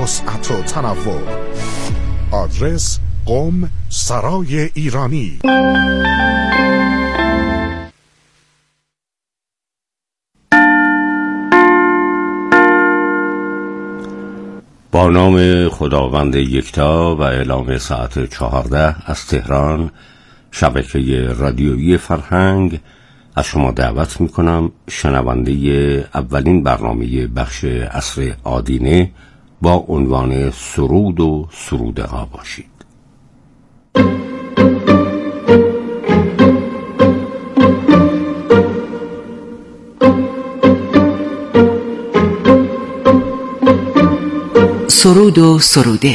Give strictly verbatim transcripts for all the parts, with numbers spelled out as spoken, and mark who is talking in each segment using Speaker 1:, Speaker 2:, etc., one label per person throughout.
Speaker 1: وسعت و تنوع. آدرس قم سرای ایرانی.
Speaker 2: با نام خداوند یکتا و اعلام ساعت چهارده از تهران، شبکه رادیویی فرهنگ از شما دعوت میکنم شنونده اولین برنامه بخش عصر آدینه با عنوان سرود و سروده ها باشید.
Speaker 3: سرود و سروده.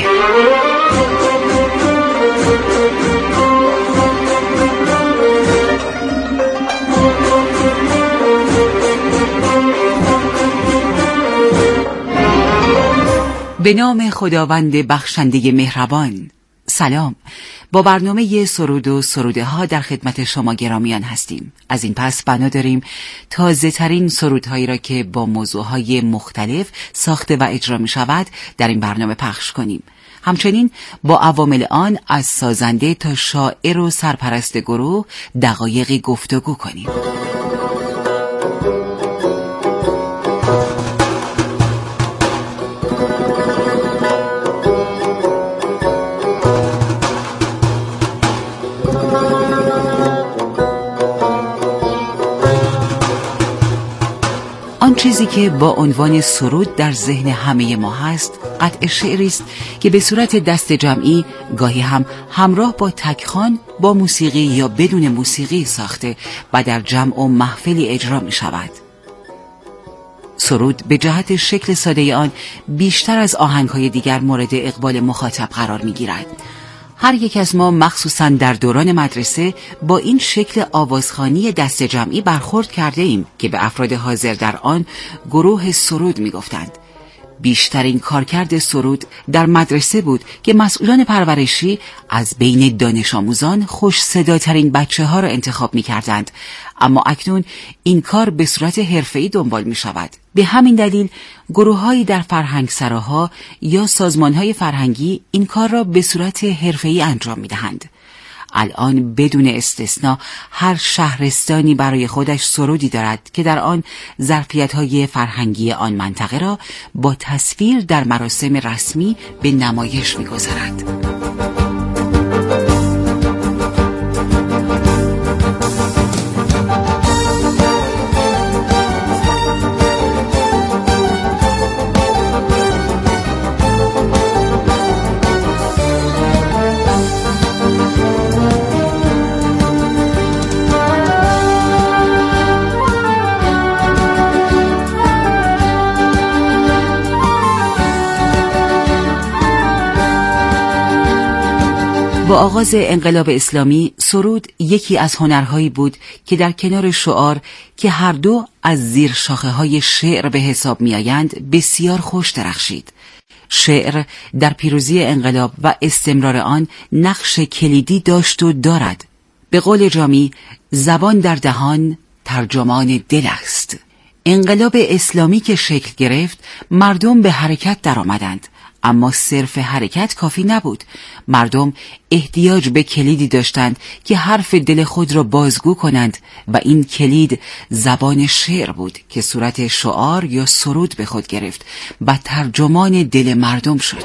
Speaker 3: به نام خداوند بخشنده مهربان. سلام. با برنامه سرود و سروده ها در خدمت شما گرامیان هستیم. از این پس بنا داریم تازه ترین سرودهایی را که با موضوعهای مختلف ساخته و اجرا می شود در این برنامه پخش کنیم. همچنین با عوامل آن از سازنده تا شاعر و سرپرست گروه دقایقی گفتگو کنیم. آن چیزی که با عنوان سرود در ذهن همه ما هست قطع شعری است که به صورت دست جمعی، گاهی هم همراه با تکخوان، با موسیقی یا بدون موسیقی ساخته و در جمع و محفلی اجرا می شود. سرود به جهت شکل ساده آن بیشتر از آهنگ‌های دیگر مورد اقبال مخاطب قرار می گیرد. هر یک از ما مخصوصاً در دوران مدرسه با این شکل آوازخوانی دست جمعی برخورد کرده ایم که به افراد حاضر در آن گروه سرود می گفتند. بیشترین کارکرد سرود در مدرسه بود که مسئولان پرورشی از بین دانش آموزان خوش صداترین بچه ها را انتخاب می کردند، اما اکنون این کار به صورت حرفه‌ای دنبال می شود. به همین دلیل گروه‌هایی در فرهنگسراها یا سازمان‌های فرهنگی این کار را به صورت حرفه‌ای انجام می‌دهند. الان بدون استثنا هر شهرستانی برای خودش سرودی دارد که در آن ظرفیت‌های فرهنگی آن منطقه را با تصویر در مراسم رسمی به نمایش می‌گذارد. با آغاز انقلاب اسلامی، سرود یکی از هنرهایی بود که در کنار شعار که هر دو از زیر شاخه های شعر به حساب می آیند بسیار خوش درخشید. شعر در پیروزی انقلاب و استمرار آن نقش کلیدی داشت و دارد. به قول جامی، زبان در دهان ترجمان دل است. انقلاب اسلامی که شکل گرفت، مردم به حرکت در آمدند. اما صرف حرکت کافی نبود. مردم احتیاج به کلیدی داشتند که حرف دل خود را بازگو کنند و این کلید زبان شعر بود که صورت شعار یا سرود به خود گرفت و ترجمان دل مردم شد.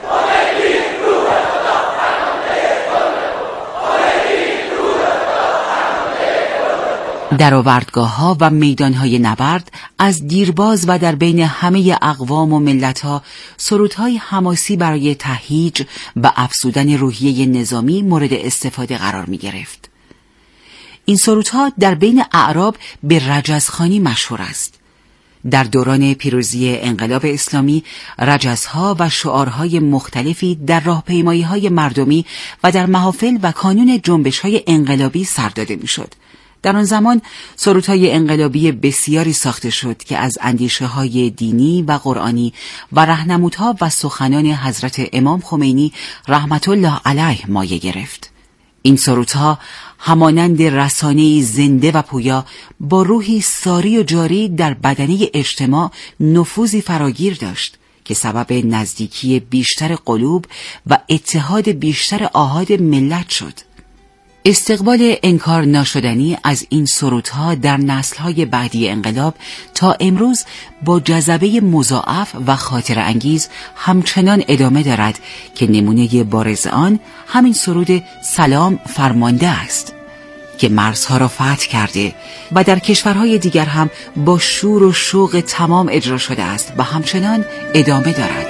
Speaker 3: در آوردگاه‌ها و میدان‌های نبرد از دیرباز و در بین همه اقوام و ملت‌ها سرودهای حماسی برای تهییج و افزودن روحیه نظامی مورد استفاده قرار می‌گرفت. این سرودها در بین اعراب به رجزخوانی مشهور است. در دوران پیروزی انقلاب اسلامی، رجزها و شعارهای مختلفی در راهپیمایی‌های مردمی و در محافل و کانون جنبش‌های انقلابی سر داده می‌شد. در آن زمان سرودهای انقلابی بسیاری ساخته شد که از اندیشه‌های دینی و قرآنی و راهنمودها و سخنان حضرت امام خمینی رحمت الله علیه مایه گرفت. این سرودها همانند رسانه‌ای زنده و پویا با روحی ساری و جاری در بدنه اجتماع نفوذی فراگیر داشت که سبب نزدیکی بیشتر قلوب و اتحاد بیشتر آحاد ملت شد. استقبال انکار ناشدنی از این سرودها در نسل‌های بعدی انقلاب تا امروز با جذبه مضاعف و خاطر انگیز همچنان ادامه دارد که نمونه بارز آن همین سرود سلام فرمانده است که مرزها را فتح کرده و در کشورهای دیگر هم با شور و شوق تمام اجرا شده است و همچنان ادامه دارد.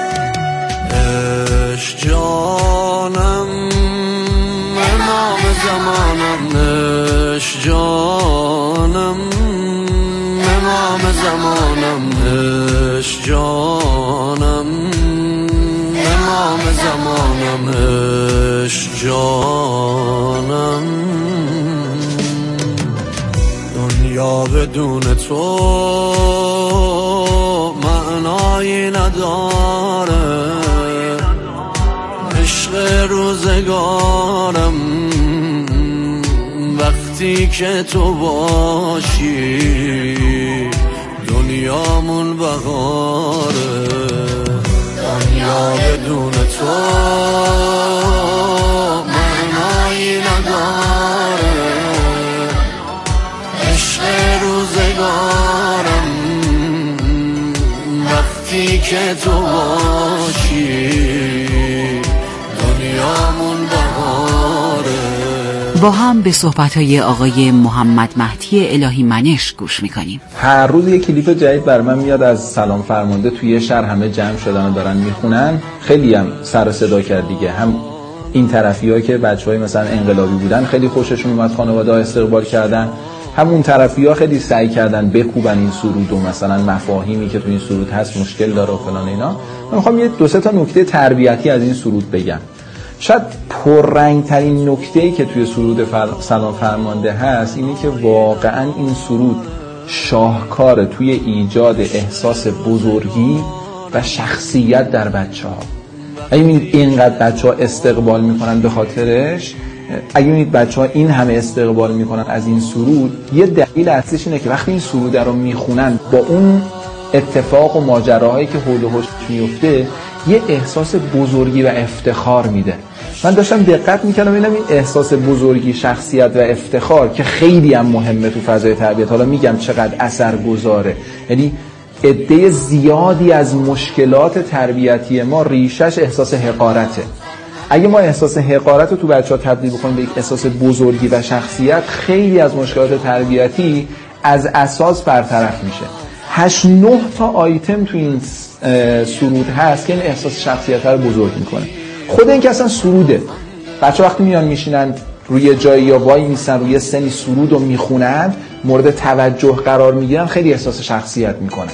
Speaker 4: اش جانم امام زمانم، اش جانم امام زمانم، اش جانم امام زمانم، اش جانم. دنیا بدون تو معنایی نداره، عشق روزگارم وقتی که تو باشی، دنیامون بهاره. دنیا بدون تو معنایی نداره، عشق روزگارم وقتی که تو باشی، دنیامون بهاره.
Speaker 3: با هم به صحبت‌های آقای محمد مهدی الهی منش گوش می‌کنیم.
Speaker 5: هر روز یک کلیپ جدید بر من میاد از سلام فرمانده، توی شهر همه جمع شدن و دارن میخونن. خیلی هم سر صدا کرد دیگه، هم این طرفی‌ها که بچه‌های مثلا انقلابی بودن خیلی خوششون اومد، خانواده‌ها استقبال کردن، همون طرفی‌ها خیلی سعی کردن بکوبن این سرود و مثلا مفاهیمی که تو این سرود هست مشکل داره و فلان اینا. من می‌خوام یه دو سه تا نکته تربیتی از این سرود بگم. شاید پررنگ‌ترین نکته‌ای که توی سرود فر... سلام فرمانده هست اینه که واقعاً این سرود شاهکار توی ایجاد احساس بزرگی و شخصیت در بچه‌ها. اگه می‌بینید اینقدر بچه‌ها استقبال می‌کنن به خاطرش، اگه می‌بینید بچه‌ها این همه استقبال می‌کنن از این سرود، یه دلیل اصلیش اینه که وقتی این سرود رو می‌خونن با اون اتفاق و ماجراهایی که حول و حوش میفته یه احساس بزرگی و افتخار میده. من داشتم دقت میکردم ببینم این احساس بزرگی، شخصیت و افتخار که خیلی هم مهمه تو فضای تربیت، حالا میگم چقدر اثر گذاره، یعنی عده زیادی از مشکلات تربیتی ما ریشش احساس حقارته. اگه ما احساس حقارت رو تو بچه‌ها تبدیل بکنیم به یک احساس بزرگی و شخصیت، خیلی از مشکلات تربیتی از اساس برطرف میشه. هشت نه تا آیتم تو این سرود هست که این احساس شخصیت رو بزرگ میکنه. خود این که اصلا سروده، بچه وقتی میان میشینن روی جایی یا وای میسن روی سنی سرود رو میخونن، مورد توجه قرار میگیرن، خیلی احساس شخصیت میکنن.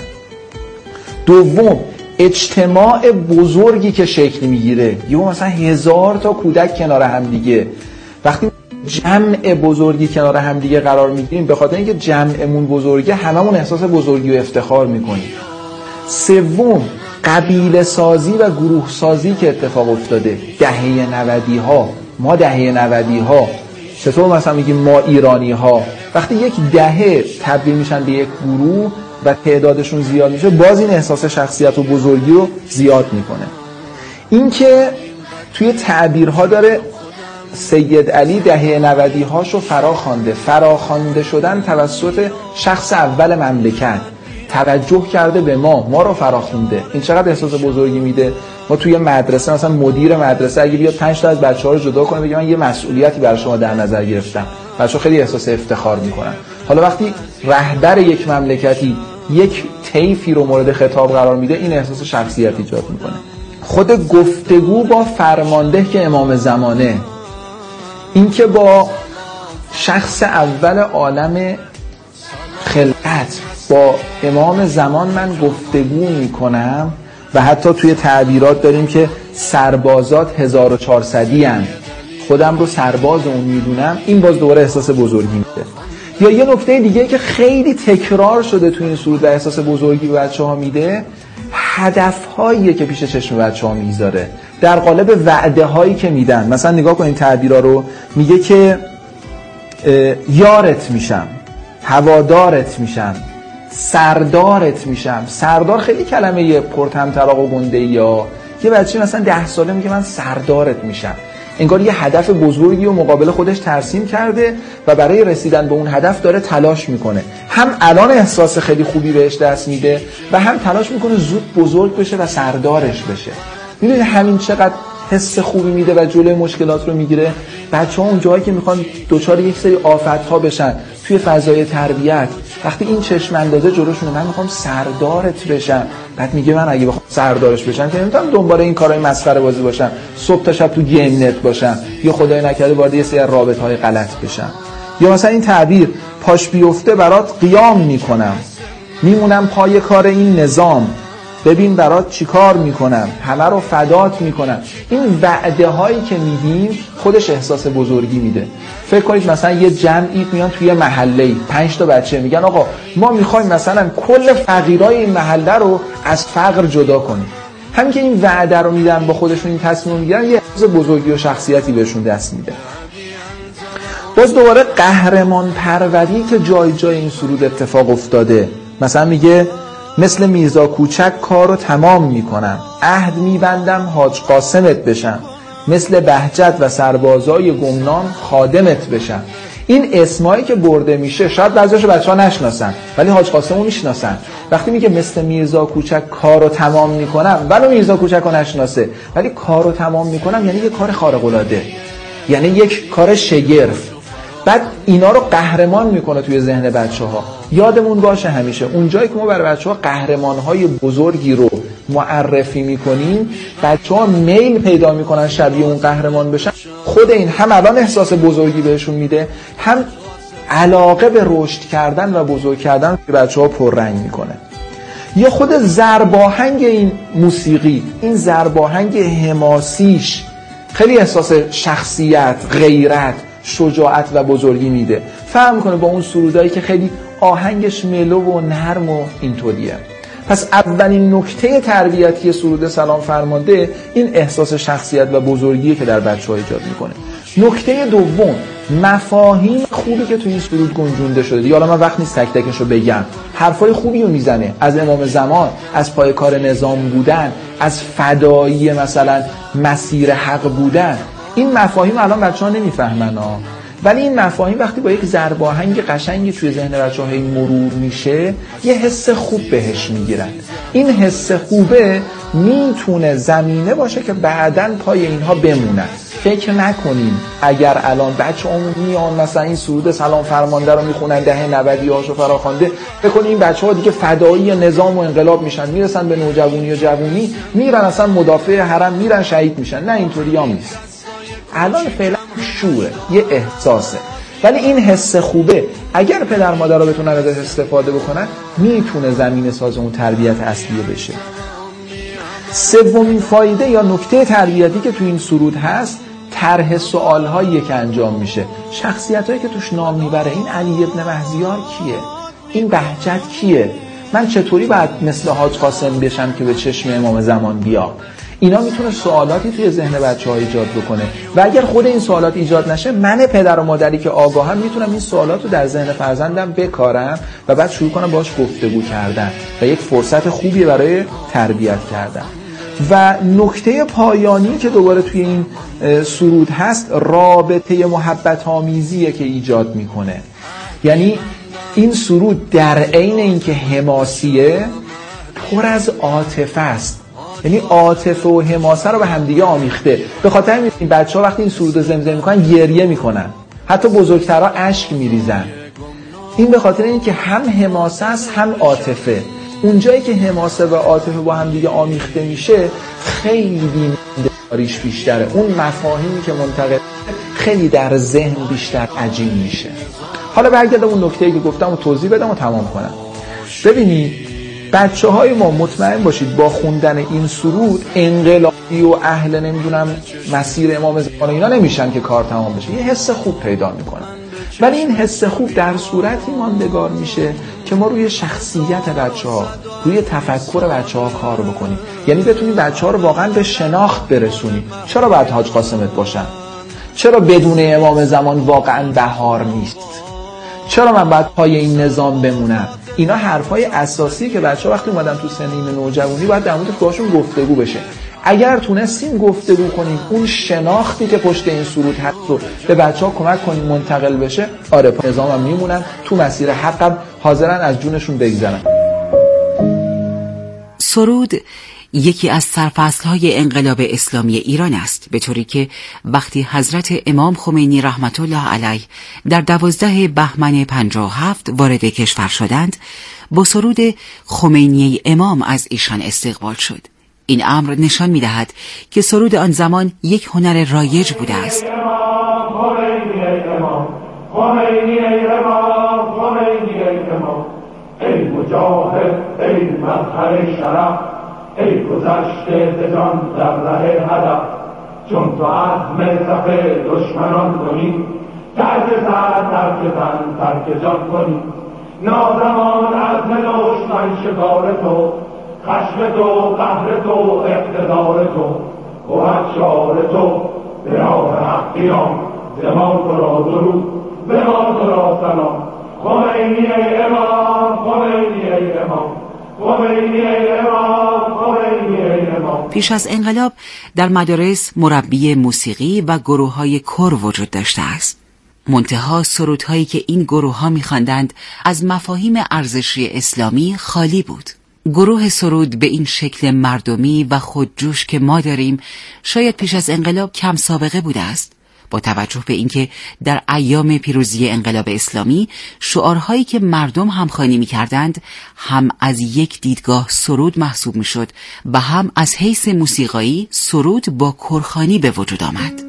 Speaker 5: دوم، اجتماع بزرگی که شکل میگیره، یه مثلا هزار تا کودک کنار هم دیگه، وقتی جمع بزرگی کنار هم دیگه قرار میگیریم، به خاطر اینکه جمعمون بزرگه هممون احساس بزرگی و افتخار میکنیم. سوم، قبیله سازی و گروه سازی که اتفاق افتاده دهه نودی ها. ما دهه نودی ها چطور مثلا میگیم ما ایرانی ها، وقتی یک دهه تبدیل میشن به یک گروه و تعدادشون زیاد میشه، باز این احساس شخصیت و بزرگی رو زیاد میکنه. این که توی تعبیرها داره سید علی دهه نودی هاشو فرا خوانده. فرا خوانده شدن توسط شخص اول مملکت، توجه کرده به ما، ما رو فراخونده. این چقدر احساس بزرگی میده. ما توی مدرسه مثلا مدیر مدرسه اگه بیاد پنج تا از بچه‌ها رو جدا کنه بگه من یه مسئولیتی برای شما در نظر گرفتم، بچه‌ها خیلی احساس افتخار میکنن. حالا وقتی رهبر یک مملکتی یک طیفی رو مورد خطاب قرار میده، این احساس شخصیت ایجاد میکنه. خود گفتگو با فرمانده که امام زمانه، این که با شخص اول عالم خلقت، با امام زمان من گفتگو میکنم و حتی توی تعبیرات داریم که سربازات هزار و چهارصدی هستند، خودم رو سرباز اون میدونم، این باز دوباره احساس بزرگی میده. یا یه نکته دیگه که خیلی تکرار شده توی این سرود و احساس بزرگی به بچه ها میده، هدفهاییه که پیش چشم بچه ها میذاره در قالب وعده هایی که میدن. مثلا نگاه کنین تعبیرها رو، میگه که یارت میشم، هوادارت میشم، سردارت میشم. سردار خیلی کلمه پرطمطراق و گنده‌ای یا یه بچه مثلا ده ساله میگه من سردارت میشم، انگار یه هدف بزرگی و مقابل خودش ترسیم کرده و برای رسیدن به اون هدف داره تلاش میکنه. هم الان احساس خیلی خوبی بهش دست میده و هم تلاش میکنه زود بزرگ بشه و سردارش بشه. میدونی همین چقدر حس خوبی میده و جلوی مشکلات رو میگیره. بچه‌ها اون جایی که میخوان دوچار یک سری آفت‌ها بشن توی فضای تربیت، وقتی این چشم اندازه جلوشونه، من میخوام سردارت بشم، بعد میگه من اگه بخوام سردارش بشم که نمیتونم دنبال این کارهای مسخره بازی باشم، صبح تا شب تو گیم نت باشم، یا خدای نکرده وارد یه سری رابطه‌های غلط بشم. یا مثلا این تعبیر پاش بیفته برات قیام میکنم، میمونم پای کار این نظام، ببین برات چی کار میکنم، همه رو فدات میکنم. این وعده هایی که میدیم خودش احساس بزرگی میده. فکر کنید مثلا یه جمعی میان توی محله، پنج تا بچه میگن آقا ما میخوایم مثلا کل فقیرای این محله رو از فقر جدا کنیم. همین که این وعده رو میدن با خودشون، این تصمیم میگیرن، یه احساس بزرگی و شخصیتی بهشون دست میده. باز دوباره قهرمان پروری که جای جای این سرود اتفاق افتاده، مثلا میگه مثل میرزا کوچک کارو تمام میکنم، عهد میبندم حاج قاسمت بشم، مثل بهجت و سربازای گمنام خادمت بشم. این اسمایی که برده میشه شاید بعضیاشو بچه‌ها نشناسن ولی حاج قاسمو میشناسن. وقتی میگه مثل میرزا کوچک کارو تمام میکنم، ولو میرزا کوچک رو نشناسه ولی کارو تمام میکنم یعنی یه کار خارق العاده، یعنی یک کار شگرف. بعد اینا رو قهرمان میکنه توی ذهن بچه‌ها. یادمون باشه همیشه اونجایی که ما برای بچه‌ها قهرمان‌های بزرگی رو معرفی میکنیم، بچه‌ها میل پیدا میکنن شبیه اون قهرمان بشن. خود این هم الان احساس بزرگی بهشون میده، هم علاقه به رشد کردن و بزرگ کردن که بچه‌ها پررنگ میکنه. یا خود ضرباهنگ این موسیقی، این ضرباهنگ حماسیش خیلی احساس شخصیت، غیرت، شجاعت و بزرگی میده. فهم کنه با اون سرودایی که خیلی آهنگش ملو و نرم و اینطوریه. پس اولین نکته تربیتی سرود سلام فرمانده این احساس شخصیت و بزرگیه که در بچه‌ها ایجاد میکنه. نکته دوم، مفاهیم خوبی که تو این سرود گنجونده شده. دیگه حالا من وقت نیست تک تکش رو بگم. حرفای خوبی رو میزنه از امام زمان، از پای کار نظام بودن، از فدایی مثلا مسیر حق بودن. این مفاهیم الان بچه‌ها نمیفهمن ها، ولی این مفاهیم وقتی با یک ضرب آهنگ قشنگی توی ذهن بچه‌ها مرور میشه یه حس خوب بهش میگیرن. این حس خوبه میتونه زمینه باشه که بعداً پای اینها بمونن. فکر نکنیم اگر الان بچه‌هامون میان مثلا این سرود سلام فرمانده رو میخونن دهه نود هاشو فراخوانده، فکر کنیم این بچه‌ها دیگه فدایی نظام و انقلاب میشن، میرسن به نوجوانی و جوانی میرن اصلا مدافع حرم، میرن شهید میشن. نه اینطوری هم نیست. الان فعلا شوره، یه احساسه، ولی این حس خوبه اگر پدر مادرها بتونن ازش استفاده بکنن میتونه زمینه ساز اون تربیت اصلیه بشه. سومین فایده یا نکته تربیتی که تو این سرود هست طرح سوال‌هایی که انجام میشه. شخصیتایی که توش نام میبره، این علی ابن مهزیار کیه؟ این بهجت کیه؟ من چطوری باید مثل حاج قاسم بشم که به چشم امام زمان بیام؟ اینا میتونه سوالاتی توی ذهن بچه‌ها ایجاد بکنه و اگر خود این سوالات ایجاد نشه، من پدر و مادری که آگاهم میتونم این سوالات رو در ذهن فرزندم بکارم و بعد شروع کنم باهاش گفتگو کردن و یک فرصت خوبی برای تربیت کردن. و نکته پایانی که دوباره توی این سرود هست رابطه محبت آمیزیه که ایجاد میکنه. یعنی این سرود در عین اینکه حماسیه پر از عاطفه است، یعنی عاطفه و حماسه رو به همدیگه آمیخته. به خاطر همین این بچه‌ها وقتی این سرود رو زمزمه میکنن گریه میکنن، حتی بزرگترها اشک میریزن. این به خاطر اینکه هم حماسه است هم عاطفه. اونجایی که حماسه و عاطفه با همدیگه آمیخته میشه خیلی بی‌ماندگاریش بیشتره، اون مفاهیمی که منتقل خیلی در ذهن بیشتر عجین میشه. حالا برگردم اون نکته‌ای که گفتم و توضیح بدم و تمام کنم. ببینید بچه های ما مطمئن باشید با خوندن این سرود انقلابی و اهل نمیدونم مسیر امام زمان اینا نمیشن که کار تمام بشه. یه حس خوب پیدا میکنن، ولی این حس خوب در صورتی ماندگار میشه که ما روی شخصیت بچه ها، روی تفکر بچه ها کار بکنیم. یعنی بتونیم بچه ها رو واقعا به شناخت برسونیم. چرا باید حاج قاسمت باشن؟ چرا بدون امام زمان واقعا بهار نیست؟ چرا من باید پای این نظام بمونم؟ اینا حرفای اساسی که بچه‌ها وقتی اومدن تو سنین نوجوانی باید در موردش باهاشون گفتگو بشه. اگر تونستیم گفتگو کنیم اون شناختی که پشت این سرود هست رو به بچه‌ها کمک کنیم منتقل بشه، آره نظام هم میمونن تو مسیر حقم حاضرن از جونشون بگذرن.
Speaker 3: سرود یکی از سرفصل‌های انقلاب اسلامی ایران است، به طوری که وقتی حضرت امام خمینی رحمت الله علیه در دوازده بهمن پنجاه و هفت وارد کشور شدند، با سرود خمینی امام از ایشان استقبال شد. این امر نشان می‌دهد که سرود آن زمان یک هنر رایج بوده است.
Speaker 6: ای مجاهد، ای مظهر شرف، ای گذشته ز جان در ره هدف، چون تو عزم صف دشمنان کنی، ترک سر ترک تن ترک جان کنی، نازمان عزم دشمن شکار تو، خشم تو قهر تو اقتدار تو، گوهر شعار تو به راه حق قیام، ز ما تو را درود به ما تو را سلام. خمینی ای امام، خمینی ای امام، خمینی ای امام، خمینی ای امام.
Speaker 3: پیش از انقلاب در مدارس مربی موسیقی و گروه‌های کور وجود داشته است. منتها سرودهایی که این گروه‌ها می‌خواندند از مفاهیم ارزشی اسلامی خالی بود. گروه سرود به این شکل مردمی و خودجوش که ما داریم شاید پیش از انقلاب کم سابقه بوده است. با توجه به اینکه در ایام پیروزی انقلاب اسلامی شعارهایی که مردم همخوانی می‌کردند هم از یک دیدگاه سرود محسوب می‌شد و هم از حیث موسیقایی سرود با کورخوانی به وجود آمد.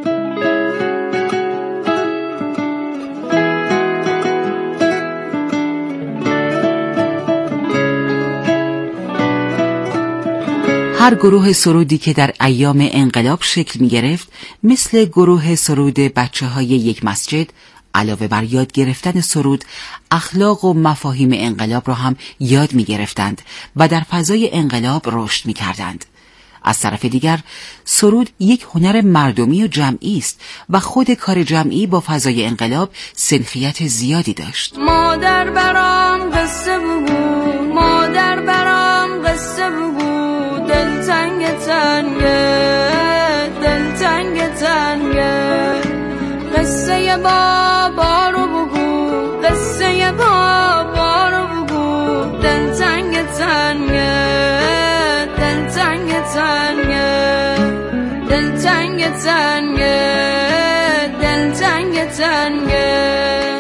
Speaker 3: هر گروه سرودی که در ایام انقلاب شکل می گرفت مثل گروه سرود بچه های یک مسجد علاوه بر یاد گرفتن سرود اخلاق و مفاهیم انقلاب را هم یاد می گرفتند و در فضای انقلاب رشد می کردند. از طرف دیگر سرود یک هنر مردمی و جمعی است و خود کار جمعی با فضای انقلاب سنخیت زیادی داشت.
Speaker 7: مادر برام قصه بگو، مادر برام قصه بگو، دل تنگ تنگه، دل تنگ تنگه، قصه بابا رو بگو، قصه بابا رو بگو، دل تنگ تنگه، دل تنگ تنگه، دل تنگ تنگه، دل تنگ تنگه.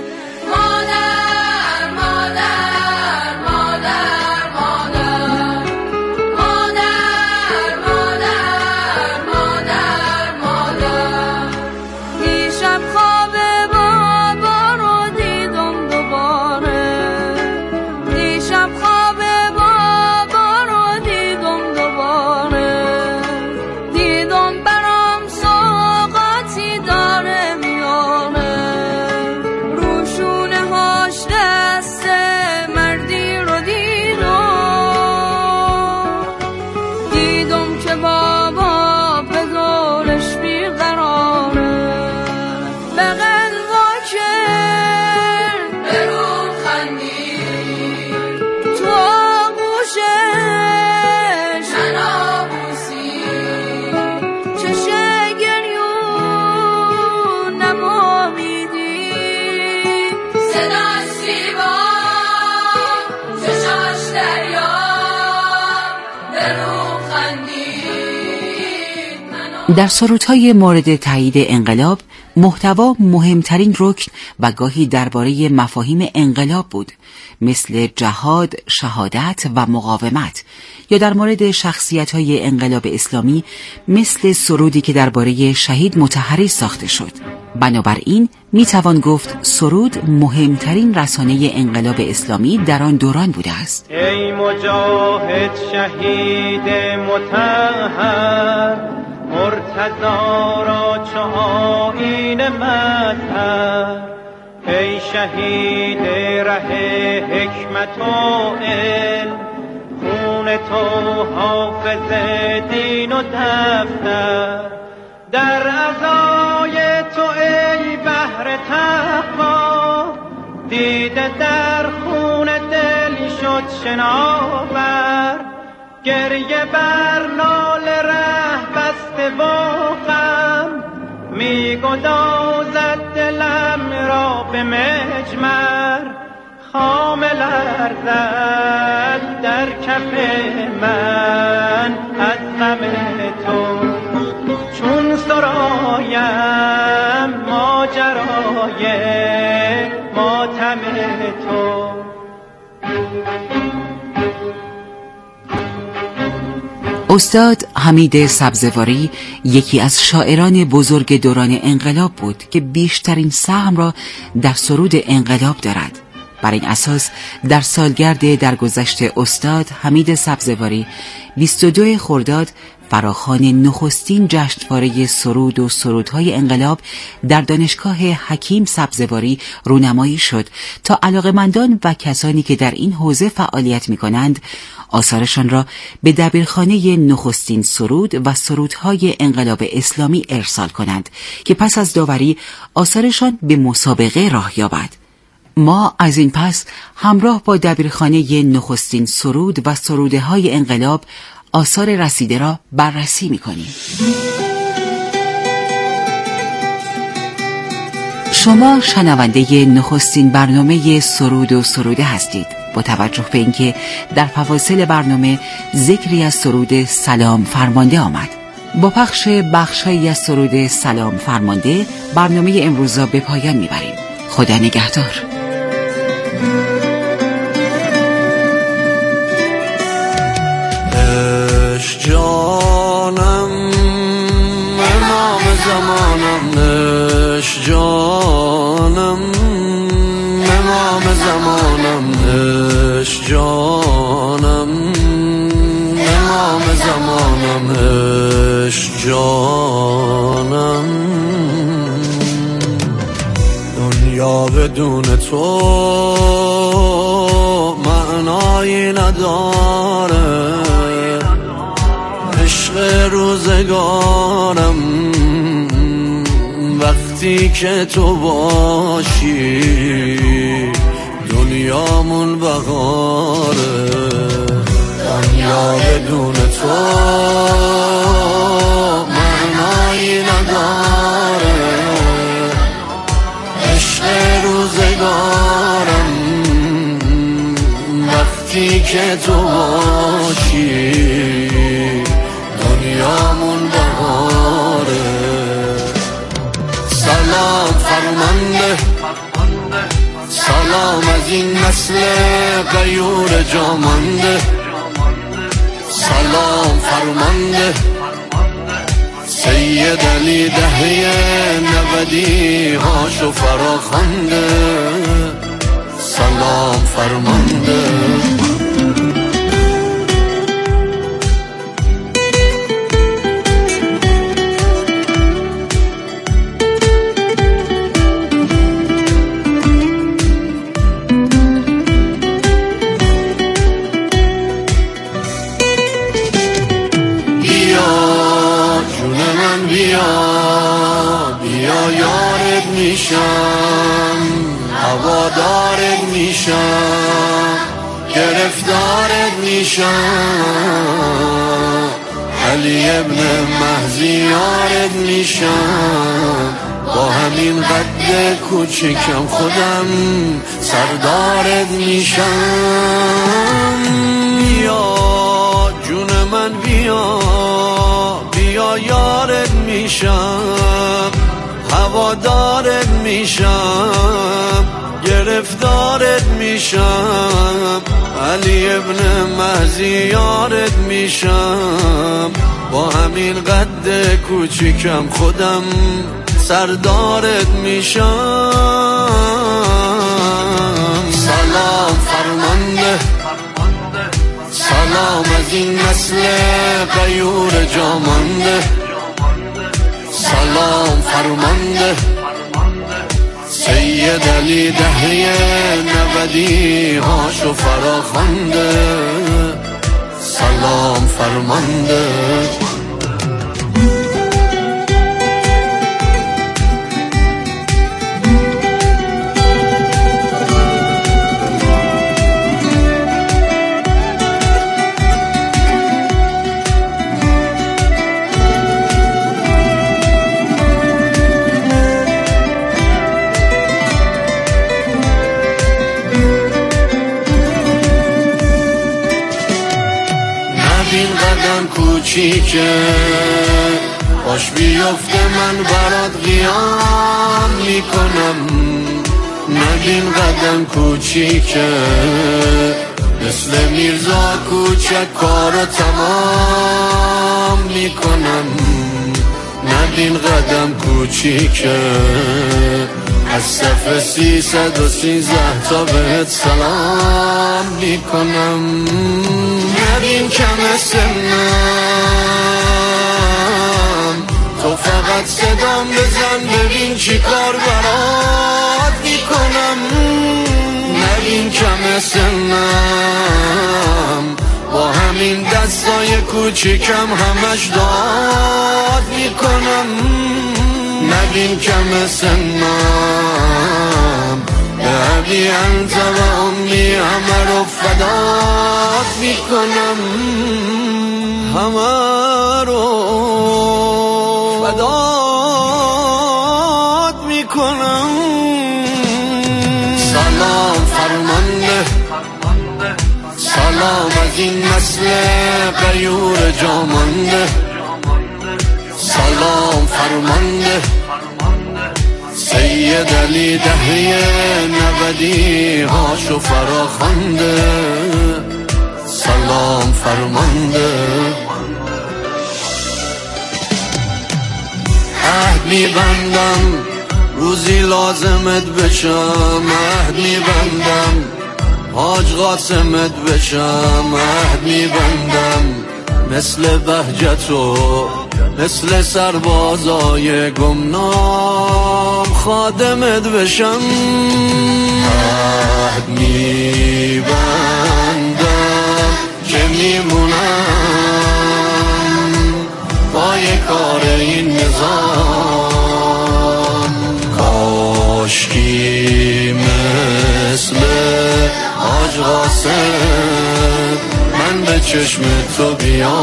Speaker 3: در سرودهای مورد تایید انقلاب محتوا مهمترین رکن و گاهی درباره مفاهیم انقلاب بود، مثل جهاد، شهادت و مقاومت، یا در مورد شخصیت‌های انقلاب اسلامی مثل سرودی که درباره شهید مطهری ساخته شد. بنابراین میتوان گفت سرود مهمترین رسانه انقلاب اسلامی در آن دوران بوده است.
Speaker 8: ای مجاهد شهید مطهر، مرتضی را چو آیین مطهر، ای شهید ره حکمت و علم، خون تو حافظ دین و دفتر، در عزای تو ای بحر تقوا، دیده در خون دل شد شناور، گریه بر نال ره بسته و غم، می گدازد دلم را به مجمر، خام لرزد در کف من از غم تو، چون سرایم ماجرای ماتم تو.
Speaker 3: استاد حمید سبزواری یکی از شاعران بزرگ دوران انقلاب بود که بیشترین سهم را در سرود انقلاب دارد. بر این اساس در سالگرد درگذشت استاد حمید سبزواری بیست و دو خرداد فراخوان نخستین جشنواره سرود و سرودهای انقلاب در دانشگاه حکیم سبزواری رونمایی شد تا علاقه‌مندان و کسانی که در این حوزه فعالیت می‌کنند آثارشان را به دبیرخانه نخستین سرود و سرودهای انقلاب اسلامی ارسال کنند که پس از داوری آثارشان به مسابقه راه یابد. ما از این پس همراه با دبیرخانه نخستین سرود و سرودهای انقلاب آثار رسیده را بررسی می‌کنیم. شما شنونده نخستین برنامه سرود و سروده هستید. با توجه به اینکه در فواصل برنامه ذکری از سرود سلام فرمانده آمد، با پخش بخش‌هایی از سرود سلام فرمانده برنامه امروز را به پایان می‌بریم. خدا نگهدار.
Speaker 4: عشق جانم امام زمانم، عشق جانم امام زمانم، عشق جانم امام زمانم، عشق جانم. دنیا بدون تو معنایی نداره، عشق روزگارم وقتی که تو باشی، دنیامون بهاره. دنیا بدون تو معنایی نداره، عشق روزگارم وقتی که تو باشی، دنیامون بهاره. سلام فرمانده، سلام از این نسل غیور جامانده، سلام فرمانده سید علی دهه نودی هاشو فراخوانده، سلام فرمانده. هوادارت میشم، گرفتارت میشم، علی ابن مهدی یارت میشم، با همین قد کوچیکم خودم سردارت میشم. یا جون من بیا بیا یارت میشم، هوادارت میشم، گرفتارت میشم، علی ابن مهدی یارت میشم، با همین قد کوچیکم خودم سردارت میشم. سلام فرمانده، سلام از این نسل غیور جامانده، سلام فرمانده سید علی دهه نودی هاشو فراخوانده، سلام فرمانده. کوچیکه، باش بیفته من برات قیام میکنم. نبین قدم کوچیکه، مثل میرزا کوچک کارو تمام میکنم. نبین قدم کوچیکه، از صف سیصد و سیزده تا بهت سلام میکنم. نبین کم سنم، تو فقط صدام بزن ببین چی کار برات میکنم. نبین کم سنم، با همین دستای کوچیکم همش داد میکنم. نبین کم سنم، به ابی انت و امی همه رو فدات میکنم. همه رو فدات میکنم. سلام فرمانده، سلام از این نسل غیور جامانده. سلام فرمانده، سید علی دهه نودی هاشو فراخوانده. سلام فرمانده، عهد میبندم روزی لازمت بشم. عهد میبندم حاج قاسمت بشم. عهد میبندم مثل بهجتو، مثل سربازای گمنام خادمت بشم. عهد میبندم که میمونم پای کار این نظام. کاشکی مثل حاج قاسم من به چشم تو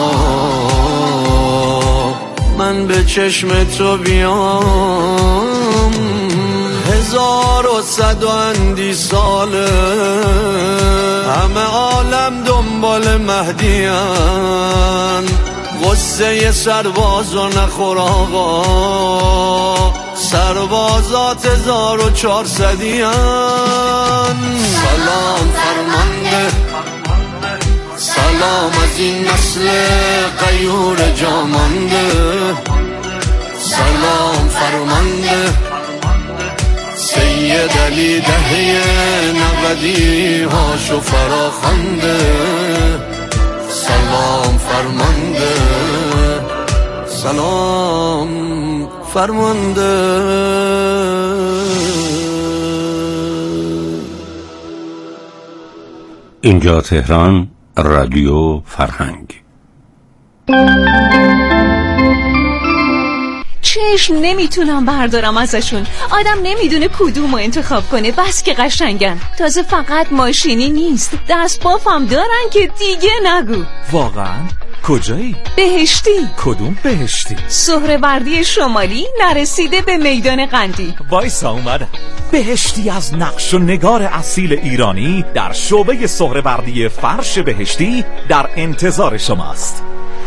Speaker 4: بیام، من به چشم تو بیام. هزار و صد و اندی ساله همه عالم دنبال مهدیان. غصه سربازو نخور آقا، سربازات هزار و چهارصدیان. سلام فرمانده، سلام از این نسل غیور جامانده. سلام فرمانده، سید علی دهه نودی هاشو فراخوانده. سلام فرمانده، سلام فرمانده.
Speaker 2: اینجا تهران، رادیو فرهنگ.
Speaker 9: چشم نمیتونم بردارم ازشون. آدم نمیدونه کدومو انتخاب کنه، بس که قشنگن. تازه فقط ماشینی نیست، دست بافم دارن که دیگه نگو.
Speaker 10: واقعا؟ کجایی؟
Speaker 9: بهشتی.
Speaker 10: کدوم بهشتی؟
Speaker 9: سهروردی شمالی نرسیده به میدان قندی.
Speaker 10: وایسا اومدم. بهشتی از نقش و نگار اصیل ایرانی در شعبه سهروردی فرش بهشتی در انتظار شماست.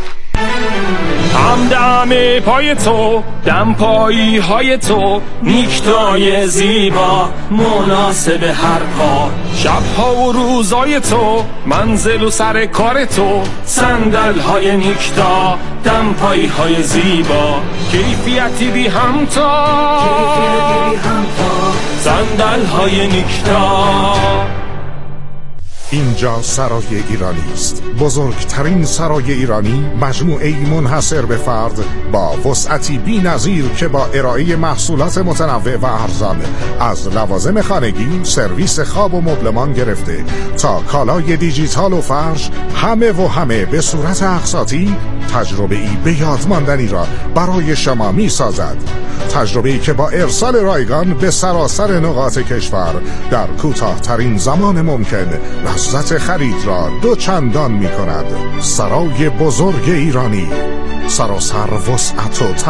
Speaker 11: همدم پای تو، دم پایی های تو، نیکتای زیبا مناسب هر کار. شبها و روزای تو، منزل و سر کار تو، صندل های نیکتا، دم پایی های زیبا، کیفیتی بی همتا، صندل های نیکتا.
Speaker 1: اینجا سرای ایرانی است، بزرگترین سرای ایرانی، مجموعه‌ای منحصر به فرد با وسعتی بی‌نظیر که با ارائه محصولات متنوع و ارزان از لوازم خانگی، سرویس خواب و مبلمان گرفته تا کالای دیجیتال و فرش، همه و همه به صورت اقساطی تجربه‌ای به یاد ماندنی را برای شما می‌سازد. تجربه‌ای که با ارسال رایگان به سراسر نقاط کشور در کوتاه‌ترین زمان ممکن لذت خرید را دو چندان می کند. سرای بزرگ ایرانی، سراسر وسعت و